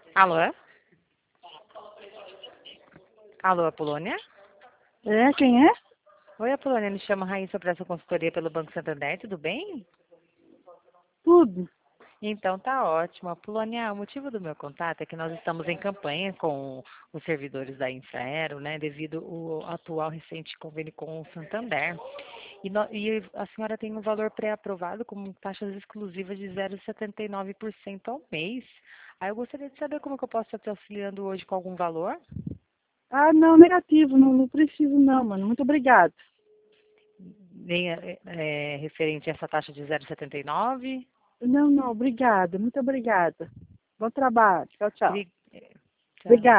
Alô? Alô, Apolônia? É, quem é? Oi, Apolônia, me chamo Raíssa para essa consultoria pelo Banco Santander, tudo bem? Tudo. Então tá ótimo. Apolônia, o motivo do meu contato é que nós estamos em campanha com os servidores da Infraero, né, devido ao atual recente convênio com o Santander. E a senhora tem um valor pré-aprovado com taxas exclusivas de 0,79% ao mês. Aí eu gostaria de saber como que eu posso estar te auxiliando hoje com algum valor? Ah, não, negativo, não preciso não, mano. Muito obrigado. Nem referente a essa taxa de 0,79? Não, obrigada, muito obrigada. Bom trabalho. Tchau, tchau. Tchau. Obrigada.